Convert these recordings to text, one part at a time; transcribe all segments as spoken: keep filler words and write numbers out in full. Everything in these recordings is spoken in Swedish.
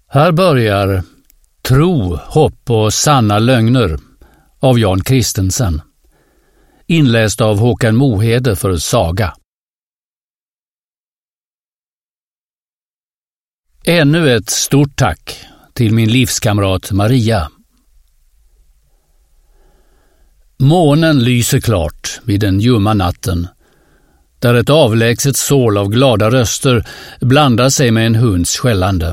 Här börjar Tro, hopp och sanna lögner av Jan Kristensen. Inläst av Håkan Mohede för Saga. Ännu ett stort tack till min livskamrat Maria. Månen lyser klart vid den ljumma natten, där ett avlägset sål av glada röster blandar sig med en hunds skällande.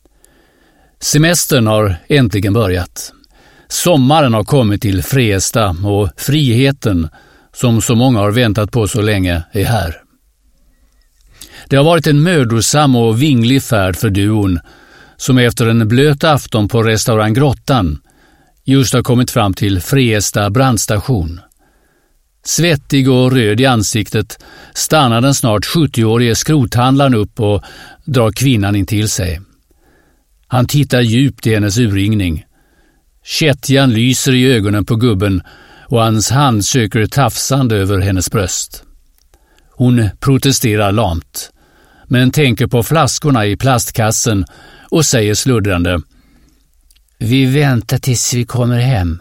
Semestern har äntligen börjat. Sommaren har kommit till Fresta och friheten, som så många har väntat på så länge, är här. Det har varit en mödosam och vinglig färd för duon, som efter en blöt afton på restaurang Grottan just har kommit fram till Fresta brandstation. Svettig och röd i ansiktet stannar den snart sjuttioårige skrothandlaren upp och drar kvinnan in till sig. Han tittar djupt i hennes urringning. Kättjan lyser i ögonen på gubben och hans hand söker tafsande över hennes bröst. Hon protesterar lamt, men tänker på flaskorna i plastkassen och säger sluddrande: "Vi väntar tills vi kommer hem."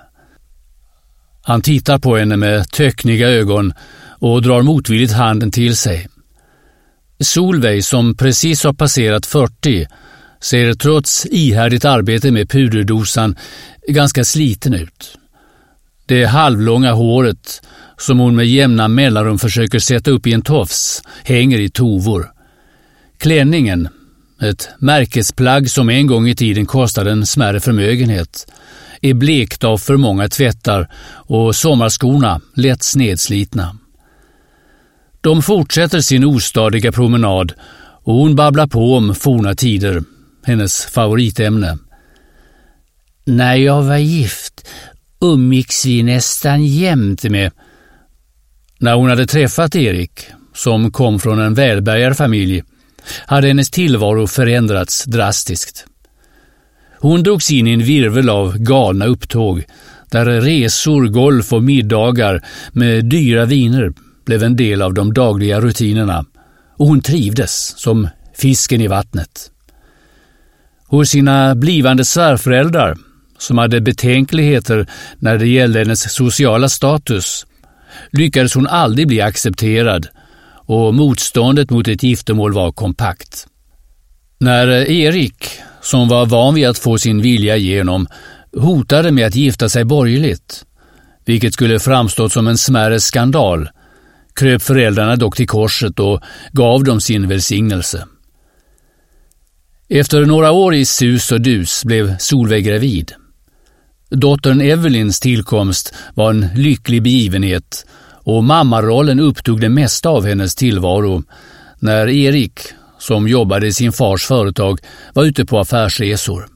Han tittar på henne med töckniga ögon och drar motvilligt handen till sig. Solveig, som precis har passerat fyrtio, ser trots ihärdigt arbete med puderdosan ganska sliten ut. Det halvlånga håret, som hon med jämna mellanrum försöker sätta upp i en tofs, hänger i tovor. Klänningen, ett märkesplagg som en gång i tiden kostade en smärre förmögenhet, är blekt av för många tvättar och sommarskorna lätt snedslitna. De fortsätter sin ostadiga promenad och hon babblar på om forna tider, hennes favoritämne. "När jag var gift umgicks vi nästan jämt med..." När hon hade träffat Erik, som kom från en välbärgarfamilj, hade hennes tillvaro förändrats drastiskt. Hon drogs in i en virvel av galna upptåg, där resor, golf och middagar med dyra viner blev en del av de dagliga rutinerna, och hon trivdes som fisken i vattnet. Hos sina blivande svärföräldrar, som hade betänkligheter när det gällde hennes sociala status, lyckades hon aldrig bli accepterad, och motståndet mot ett giftermål var kompakt. När Erik, som var van vid att få sin vilja igenom, hotade med att gifta sig borgerligt, vilket skulle framstått som en smärre skandal, kröp föräldrarna dock till korset och gav dem sin välsignelse. Efter några år i sus och dus blev Solveig gravid. Dottern Evelyns tillkomst var en lycklig begivenhet, och mammarollen upptog det mesta av hennes tillvaro när Erik, som jobbade i sin fars företag, var ute på affärsresor.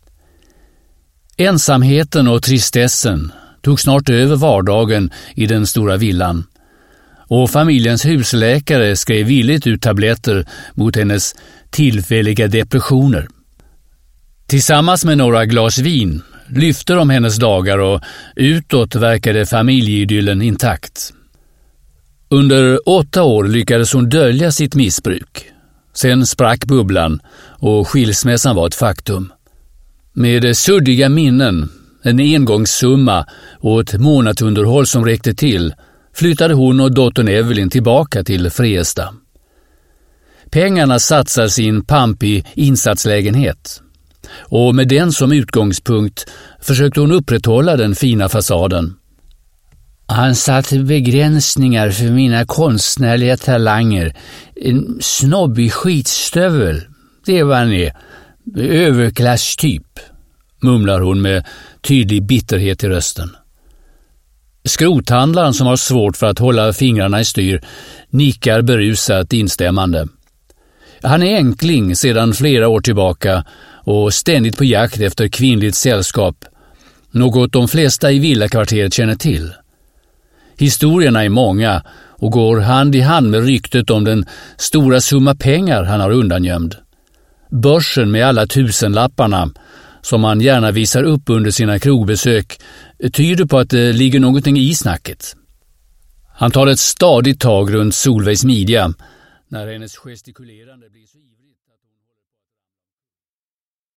Ensamheten och tristessen tog snart över vardagen i den stora villan, och familjens husläkare skrev villigt ut tabletter mot hennes tillfälliga depressioner. Tillsammans med några glas vin lyfte de hennes dagar, och utåt verkade familjeidyllen intakt. Under åtta år lyckades hon dölja sitt missbruk. Sen sprack bubblan och skilsmässan var ett faktum. Med suddiga minnen, en engångssumma och ett månadsunderhåll som räckte till, flyttade hon och dottern Evelyn tillbaka till Fresta. Pengarna satsas i en pampig insatslägenhet, och med den som utgångspunkt försökte hon upprätthålla den fina fasaden. "Han satte begränsningar för mina konstnärliga talanger. En snobbig skitstövel, det var han är. Överklasstyp", mumlar hon med tydlig bitterhet i rösten. Skrothandlaren, som har svårt för att hålla fingrarna i styr, nickar berusat instämmande. Han är enkling sedan flera år tillbaka och ständigt på jakt efter kvinnligt sällskap, något de flesta i villakvarteret känner till. Historierna är många och går hand i hand med ryktet om den stora summa pengar han har undangömd. Börsen med alla tusenlapparna, som han gärna visar upp under sina krogbesök, tyder på att det ligger någonting i snacket. Han tar ett stadigt tag runt Solveigs midja när hennes gestikulerande blir så